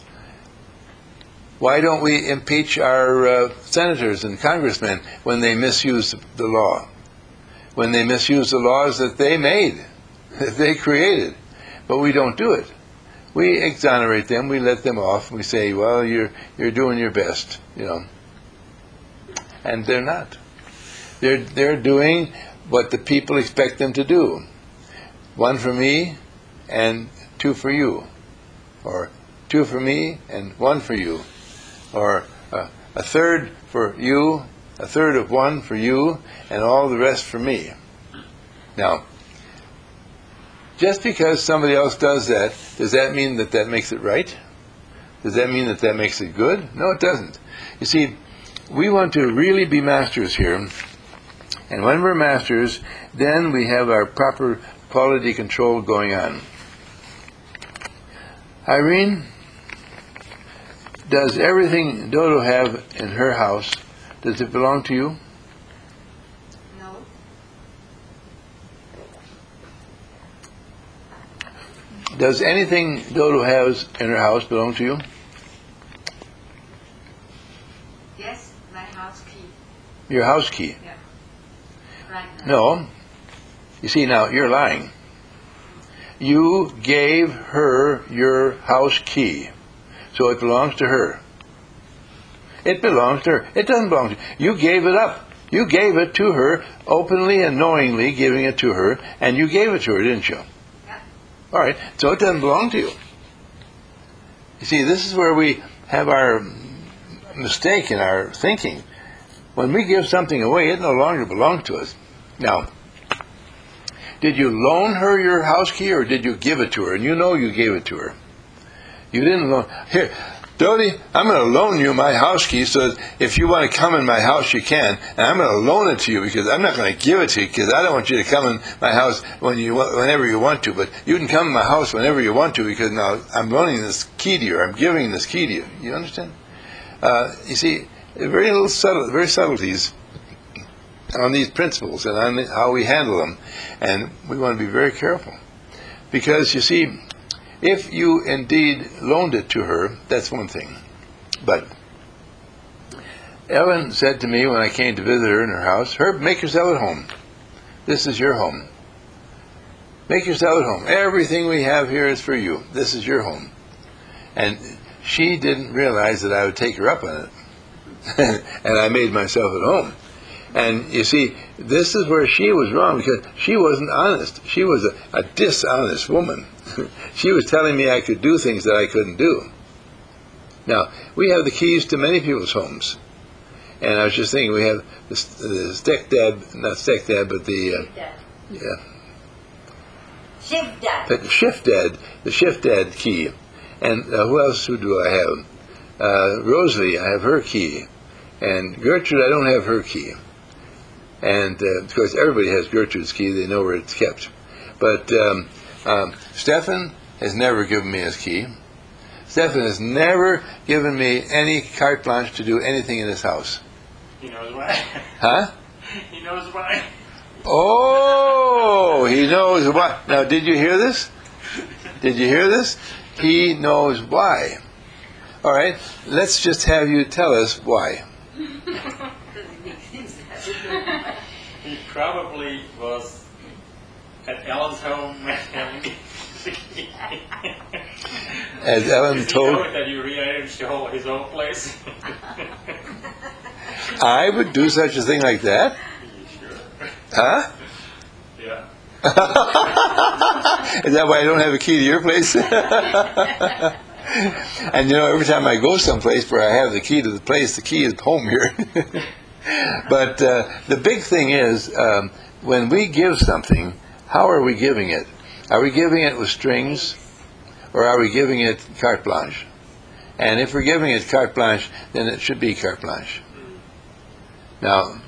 Speaker 1: Why don't we impeach our uh, senators and congressmen when they misuse the law? When they misuse the laws that they made, that they created. But we don't do it. We exonerate them, we let them off, we say, well, you're you're doing your best, you know. And they're not. They're they're doing what the people expect them to do. One for me and two for you. Or two for me and one for you. Or uh, a third for you, a third of one for you, and all the rest for me. Now, just because somebody else does that, does that mean that that makes it right? Does that mean that that makes it good? No, it doesn't. You see, we want to really be masters here. And when we're masters, then we have our proper quality control going on. Irene, does everything Dodo have in her house, does it belong to you?
Speaker 3: No.
Speaker 1: Does anything Dodo has in her house belong to you?
Speaker 3: Yes, my house key.
Speaker 1: Your house key?
Speaker 3: Yeah. Right now.
Speaker 1: No. You see, now, you're lying. You gave her your house key, so it belongs to her. It belongs to her. It doesn't belong to you. You gave it up. You gave it to her, openly and knowingly giving it to her, and you gave it to her, didn't you?
Speaker 3: Yeah.
Speaker 1: All right, so it doesn't belong to you. You see, this is where we have our mistake in our thinking. When we give something away, it no longer belongs to us. Now, did you loan her your house key, or did you give it to her? And you know you gave it to her. You didn't loan. Here, Dodie, I'm going to loan you my house key, so that if you want to come in my house, you can. And I'm going to loan it to you, because I'm not going to give it to you, because I don't want you to come in my house when you whenever you want to. But you can come in my house whenever you want to, because now I'm loaning this key to you, or I'm giving this key to you. You understand? Uh, you see, very little subtle, very subtleties on these principles and on how we handle them. And we want to be very careful. Because, you see, if you indeed loaned it to her, that's one thing. But Ellen said to me when I came to visit her in her house, Herb, make yourself at home. This is your home. Make yourself at home. Everything we have here is for you. This is your home. And she didn't realize that I would take her up on it. And I made myself at home. And you see, this is where she was wrong, because she wasn't honest. She was a, a dishonest woman. She was telling me I could do things that I couldn't do. Now, we have the keys to many people's homes. And I was just thinking, we have the, the step-dad, not step-dad, but the, uh, yeah,
Speaker 3: Shift dad.
Speaker 1: the shift-dad, the shift-dad key. And uh, who else who do I have? Uh, Rosalie, I have her key. And Gertrude, I don't have her key. And uh, of course, everybody has Gertrude's key. They know where it's kept. But um, um, Stefan has never given me his key. Stefan has never given me any carte blanche to do anything in his house.
Speaker 4: He knows why.
Speaker 1: Huh?
Speaker 4: He knows why.
Speaker 1: Oh, he knows why. Now, did you hear this? Did you hear this? He knows why. All right, let's just have you tell us why.
Speaker 4: He probably was at Ellen's home having
Speaker 1: As Ellen
Speaker 4: Does he
Speaker 1: told,
Speaker 4: know that you rearranged the whole, his own place?
Speaker 1: I would do such a thing like that?
Speaker 4: Sure.
Speaker 1: Huh?
Speaker 4: Yeah.
Speaker 1: Is that why I don't have a key to your place? And you know, every time I go someplace where I have the key to the place, the key is home here. But uh, the big thing is, um, when we give something, how are we giving it? Are we giving it with strings, or are we giving it carte blanche? And if we're giving it carte blanche, then it should be carte blanche. Now,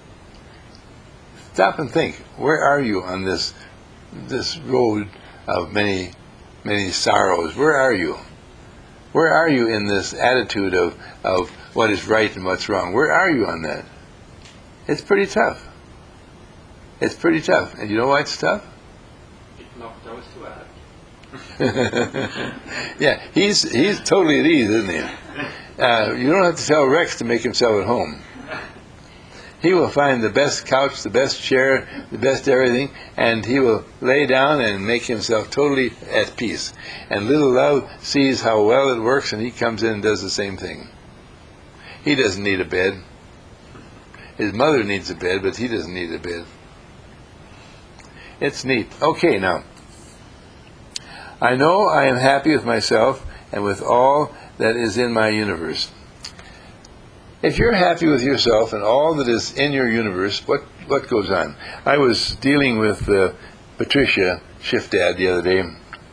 Speaker 1: stop and think. Where are you on this this road of many, many sorrows? Where are you? Where are you in this attitude of, of what is right and what's wrong? Where are you on that? It's pretty tough. It's pretty tough. And you know why it's tough?
Speaker 4: It knocked those two out.
Speaker 1: Yeah, he's he's totally at ease, isn't he? Uh, you don't have to tell Rex to make himself at home. He will find the best couch, the best chair, the best everything, and he will lay down and make himself totally at peace. And little Love sees how well it works, and he comes in and does the same thing. He doesn't need a bed. His mother needs a bed, but he doesn't need a bed. It's neat. Okay, now. I know I am happy with myself and with all that is in my universe. If you're happy with yourself and all that is in your universe, what, what goes on? I was dealing with uh, Patricia, Shift Dad, the other day,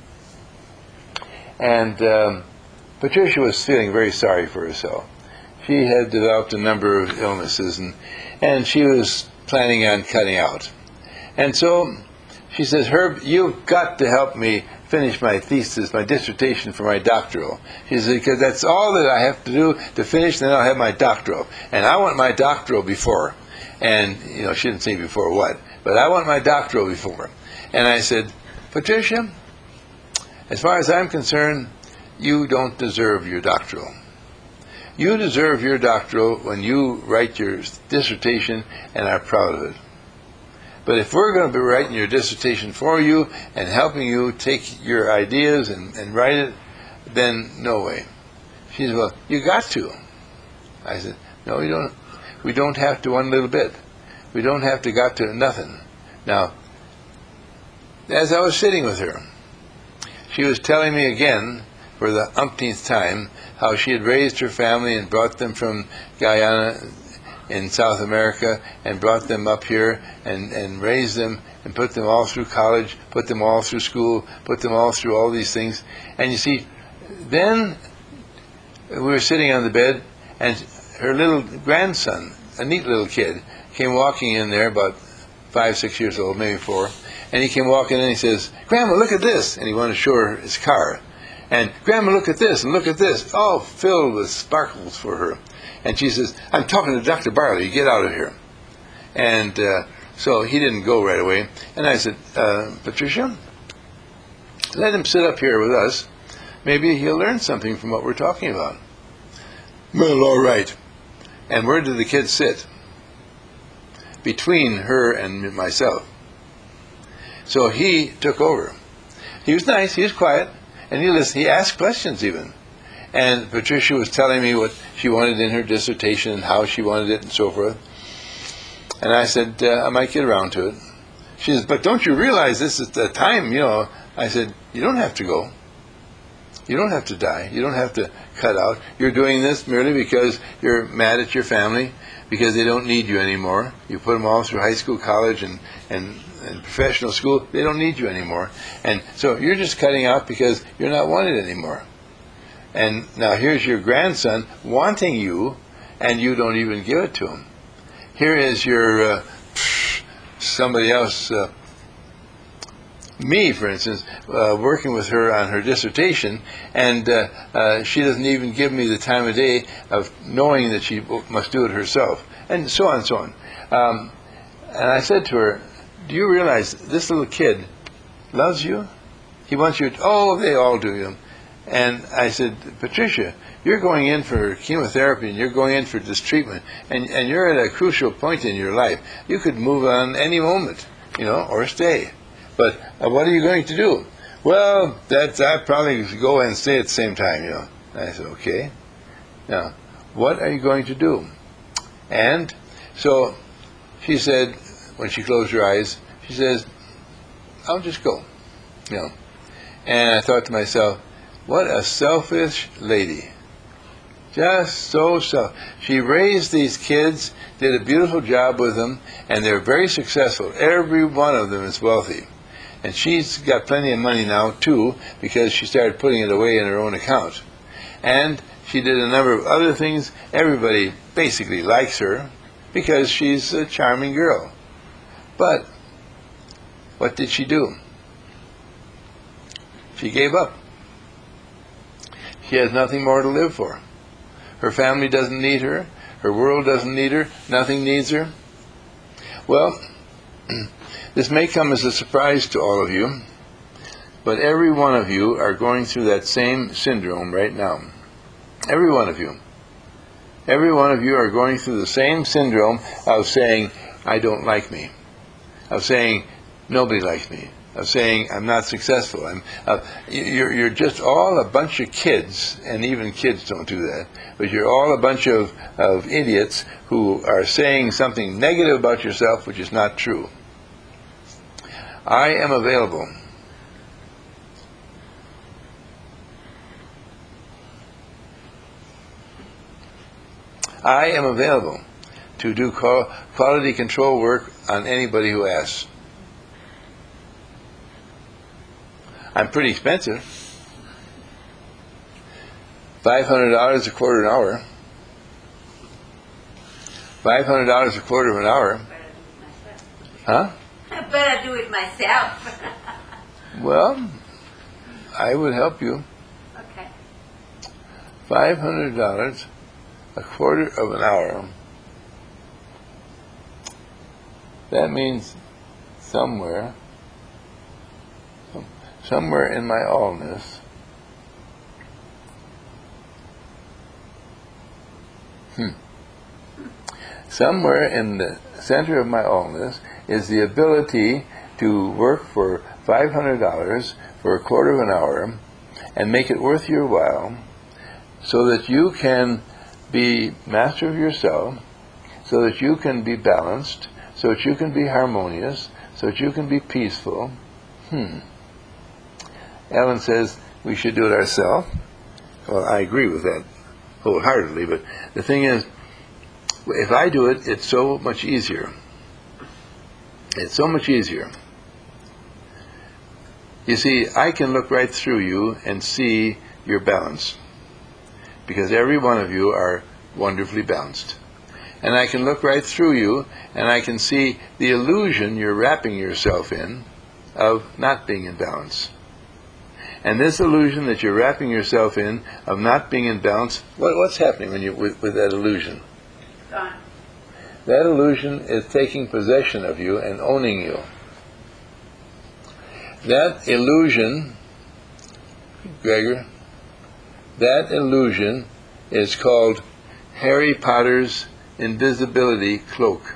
Speaker 1: and um, Patricia was feeling very sorry for herself. She had developed a number of illnesses, and, and she was planning on cutting out. And so she says, Herb, you've got to help me finish my thesis, my dissertation for my doctoral. She said, because that's all that I have to do to finish, then I'll have my doctoral. And I want my doctoral before. And, you know, she didn't say before what, but I want my doctoral before. And I said, Patricia, as far as I'm concerned, you don't deserve your doctoral. You deserve your doctoral when you write your dissertation and are proud of it. But if we're going to be writing your dissertation for you and helping you take your ideas and, and write it, then no way. She said, well, you got to. I said, no, you don't. We don't have to one little bit. We don't have to got to nothing. Now, as I was sitting with her, she was telling me again, for the umpteenth time, how she had raised her family and brought them from Guyana in South America and brought them up here and, and raised them and put them all through college, put them all through school, put them all through all these things. And you see, then we were sitting on the bed, and her little grandson, a neat little kid, came walking in there, about five, six years old, maybe four, and he came walking in and he says, Grandma, look at this. And he wanted to show her his car. And, Grandma, look at this, and look at this, all filled with sparkles for her. And she says, I'm talking to Doctor Barley, get out of here. And uh, so he didn't go right away. And I said, uh, Patricia, let him sit up here with us. Maybe he'll learn something from what we're talking about. Well, all right. And where did the kid sit? Between her and myself. So he took over. He was nice, he was quiet, and he listened. He asked questions even. And Patricia was telling me what she wanted in her dissertation and how she wanted it and so forth. And I said, uh, I might get around to it. She says, but don't you realize this is the time, you know? I said, you don't have to go. You don't have to die. You don't have to cut out. You're doing this merely because you're mad at your family, because they don't need you anymore. You put them all through high school, college, and, and, and professional school. They don't need you anymore. And so you're just cutting out because you're not wanted anymore. And now here's your grandson wanting you, and you don't even give it to him. Here is your uh, somebody else, uh, me, for instance, uh, working with her on her dissertation, and uh, uh, she doesn't even give me the time of day of knowing that she must do it herself, and so on and so on. Um, and I said to her, do you realize this little kid loves you? He wants you to, oh, they all do, you know. And I said, Patricia, you're going in for chemotherapy and you're going in for this treatment, and, and you're at a crucial point in your life. You could move on any moment, you know, or stay. But uh, what are you going to do? Well, that's, I probably go and stay at the same time, you know. And I said, okay. Now, what are you going to do? And so she said, when she closed her eyes, she says, I'll just go, you know. And I thought to myself, What a selfish lady. Just so self. She raised these kids, did a beautiful job with them, and they're very successful. Every one of them is wealthy. And she's got plenty of money now, too, because she started putting it away in her own account. And she did a number of other things. Everybody basically likes her because she's a charming girl. But what did she do? She gave up. She has nothing more to live for. Her family doesn't need her. Her world doesn't need her. Nothing needs her. Well, this may come as a surprise to all of you, but every one of you are going through that same syndrome right now. Every one of you. Every one of you are going through the same syndrome of saying, I don't like me. Of saying, nobody likes me. Of saying, I'm not successful. I'm, uh, you're, you're just all a bunch of kids, and even kids don't do that, but you're all a bunch of, of idiots who are saying something negative about yourself which is not true. I am available. I am available to do quality control work on anybody who asks. I'm pretty expensive. five hundred dollars a quarter an hour. five hundred dollars a quarter of an hour. Huh?
Speaker 3: I better do it myself.
Speaker 1: Well, I would help you.
Speaker 3: Okay.
Speaker 1: five hundred dollars a quarter of an hour. That means somewhere, somewhere in my allness, hmm, somewhere in the center of my allness is the ability to work for five hundred dollars for a quarter of an hour and make it worth your while so that you can be master of yourself, so that you can be balanced, so that you can be harmonious, so that you can be peaceful. Hmm. Ellen says we should do it ourselves. Well, I agree with that wholeheartedly, but the thing is, if I do it, it's so much easier. It's so much easier. You see, I can look right through you and see your balance, because every one of you are wonderfully balanced. And I can look right through you and I can see the illusion you're wrapping yourself in of not being in balance. And this illusion that you're wrapping yourself in of not being in balance, what, what's happening when you with, with that illusion?
Speaker 3: Gone.
Speaker 1: That illusion is taking possession of you and owning you. That illusion, Gregor, that illusion is called Harry Potter's invisibility cloak.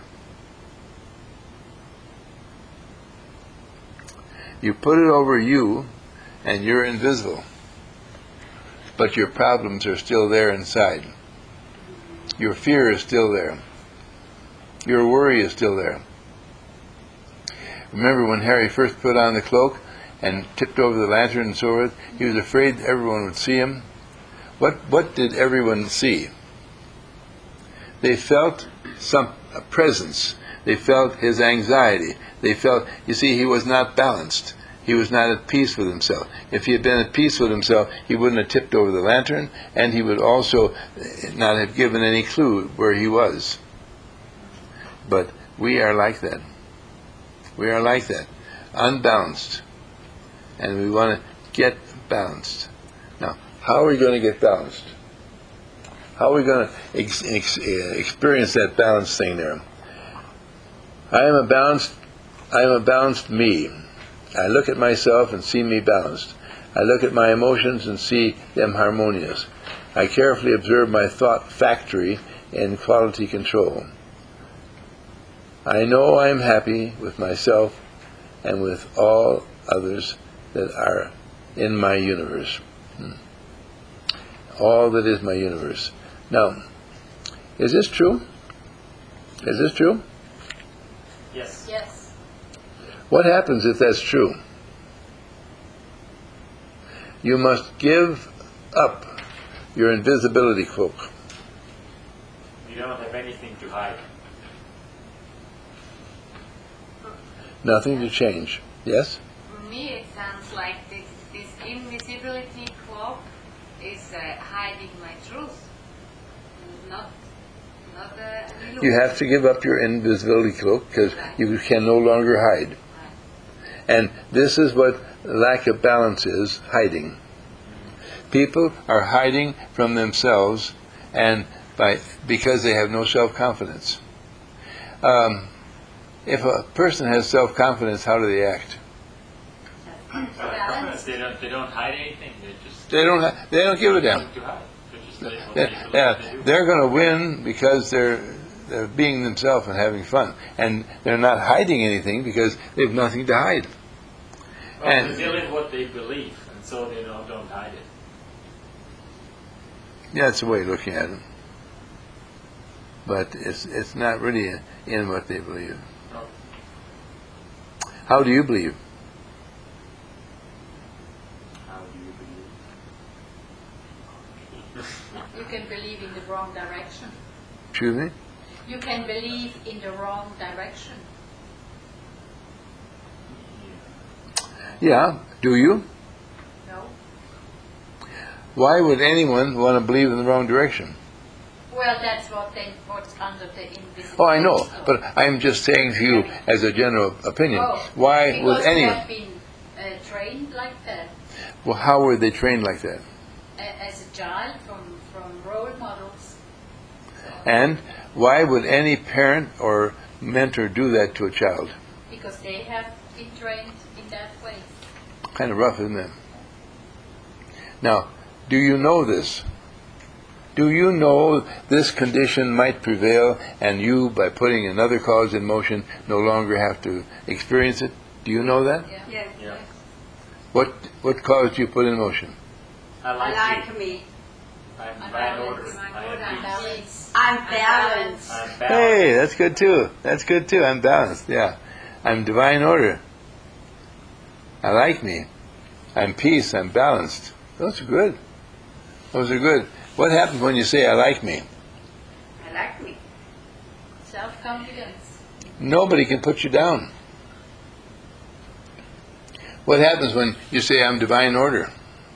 Speaker 1: You put it over you and you're invisible, but your problems are still there inside. Your fear is still there. Your worry is still there. Remember when Harry first put on the cloak and tipped over the lantern and so forth, he was afraid everyone would see him. What what did everyone see? They felt some a presence. They felt his anxiety. They felt, you see, he was not balanced. He was not at peace with himself. If he had been at peace with himself, he wouldn't have tipped over the lantern, and he would also not have given any clue where he was. But we are like that. We are like that, unbalanced. And we want to get balanced. Now, how are we going to get balanced? How are we going to ex- ex- experience that balanced thing there? I am a balanced, I am a balanced me. I look at myself and see me balanced. I look at my emotions and see them harmonious. I carefully observe my thought factory in quality control. I know I am happy with myself and with all others that are in my universe. Hmm. All that is my universe. Now, is this true? Is this true?
Speaker 4: Yes.
Speaker 2: Yes.
Speaker 1: What happens if that's true? you must give up your invisibility cloak.
Speaker 4: You don't have anything to hide.
Speaker 1: Nothing to change. Yes?
Speaker 5: For me, it sounds like this, this invisibility cloak is uh, hiding my truth, not not uh, an illusion.
Speaker 1: You have to give up your invisibility cloak because you can no longer hide. And this is what lack of balance is, hiding. People are hiding from themselves and by because they have no self-confidence. Um, if a person has self-confidence, how do they act?
Speaker 4: Uh, they don't. They don't hide anything. They just.
Speaker 1: They don't. Ha- they don't give a damn.
Speaker 4: To hide. They just say what
Speaker 1: Yeah,
Speaker 4: they believe
Speaker 1: yeah,
Speaker 4: they do.
Speaker 1: they're going to win because they're they're being themselves and having fun, and they're not hiding anything because they have nothing to hide.
Speaker 4: Well,
Speaker 1: and-
Speaker 4: they live what they believe, and so they don't don't hide it.
Speaker 1: Yeah, that's a way of looking at it. But it's it's not really in what they believe.
Speaker 4: No.
Speaker 1: How do you believe?
Speaker 4: How do you believe?
Speaker 2: You can believe in the wrong direction.
Speaker 1: Excuse me?
Speaker 2: You can believe in the wrong direction.
Speaker 1: Yeah. Do you?
Speaker 2: No?
Speaker 1: Why would anyone want to believe in the wrong direction?
Speaker 2: Well, that's what they, what's under the invisibility.
Speaker 1: Oh, I know.
Speaker 2: cloak.
Speaker 1: But I'm just saying to you as a general opinion.
Speaker 2: Oh,
Speaker 1: Why
Speaker 2: because
Speaker 1: would
Speaker 2: they
Speaker 1: anyone?
Speaker 2: have been uh, trained like that
Speaker 1: Well, how were they trained like that?
Speaker 2: a- as a child from, from role models.
Speaker 1: And why would any parent or mentor do that to a child?
Speaker 2: Because they have been trained in that way.
Speaker 1: Kind of rough, isn't it? Now, do you know this? Do you know this condition might prevail and you, by putting another cause in motion, no longer have to experience it? Do you know that?
Speaker 2: Yeah.
Speaker 3: Yes.
Speaker 4: Yeah.
Speaker 1: What what cause do you put in motion?
Speaker 4: I
Speaker 3: I
Speaker 4: like
Speaker 3: like
Speaker 4: you.
Speaker 3: me.
Speaker 4: I'm
Speaker 2: I'm
Speaker 4: by an
Speaker 2: balanced.
Speaker 4: order.
Speaker 2: I'm
Speaker 4: I
Speaker 2: good.
Speaker 4: am
Speaker 2: I'm
Speaker 4: peace.
Speaker 2: balanced.
Speaker 3: I'm
Speaker 2: I'm
Speaker 3: balanced.
Speaker 4: I'm balanced.
Speaker 1: Hey, that's good too. That's good too. I'm balanced. Yeah. I'm divine order. I like me. I'm peace. I'm balanced. Those are good. Those are good. What happens when you say I like me?
Speaker 3: I like me.
Speaker 2: Self-confidence.
Speaker 1: Nobody can put you down. What happens when you say I'm divine order?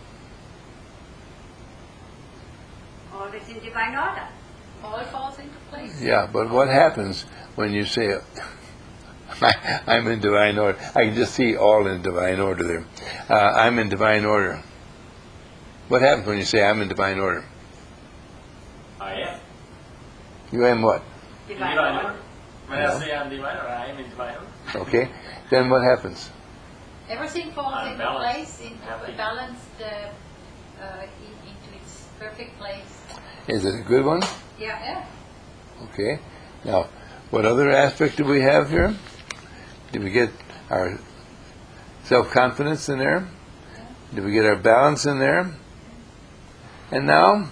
Speaker 3: All is in divine order.
Speaker 2: All falls into place.
Speaker 1: Yeah, but what happens when you say I'm in divine order? I can just see all in divine order there. Uh, I'm in divine order. What happens when you say I'm in divine order?
Speaker 4: I am.
Speaker 1: You am what?
Speaker 4: In
Speaker 3: Divine,
Speaker 4: divine
Speaker 3: order.
Speaker 4: order. When
Speaker 1: Yeah.
Speaker 4: I say I'm divine order, I am in divine order.
Speaker 1: Okay. Then what happens?
Speaker 2: Everything falls
Speaker 4: I'm
Speaker 2: into
Speaker 4: balanced.
Speaker 2: place, into
Speaker 4: Happy.
Speaker 2: balanced uh, uh, in, into its perfect place.
Speaker 1: Is it a good one?
Speaker 3: Yeah.
Speaker 2: Yeah.
Speaker 1: Okay. Now, what other aspect do we have here? Did we get our self-confidence in there? Did we get our balance in there? And now,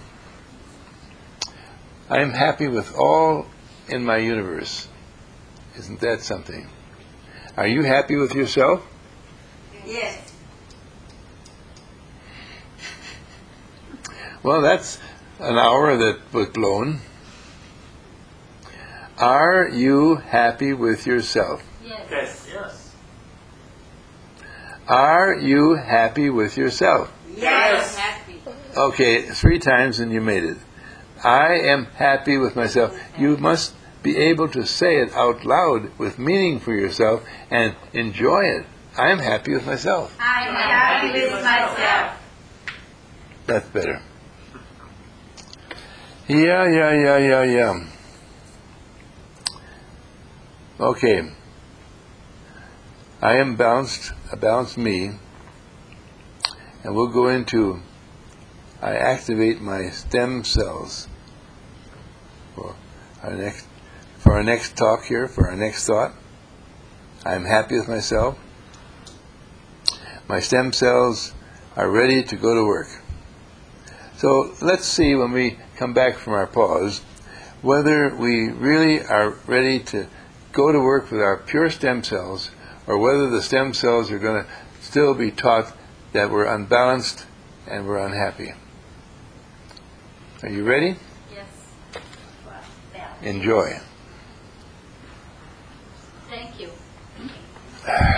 Speaker 1: I am happy with all in my universe. Isn't that something? Are you happy with yourself?
Speaker 3: Yes.
Speaker 1: Well, that's an hour that was blown. Are you happy with yourself?
Speaker 2: Yes.
Speaker 4: Yes. Yes.
Speaker 1: Are you happy with yourself?
Speaker 3: Yes.
Speaker 5: Happy.
Speaker 1: Okay, three times and you made it. I am happy with myself. You must be able to say it out loud with meaning for yourself and enjoy it. I am happy with myself.
Speaker 3: I'm happy with myself.
Speaker 1: That's better. Yeah, yeah, yeah, yeah, yeah. Okay. I am balanced, a balanced me, and we'll go into, I activate my stem cells for our next, for our next talk here, for our next thought. I'm happy with myself. My stem cells are ready to go to work. So let's see when we come back from our pause whether we really are ready to go to work with our pure stem cells or whether the stem cells are going to still be taught that we're unbalanced and we're unhappy. Are you ready?
Speaker 2: Yes.
Speaker 3: Well, yeah.
Speaker 1: Enjoy.
Speaker 2: Thank you.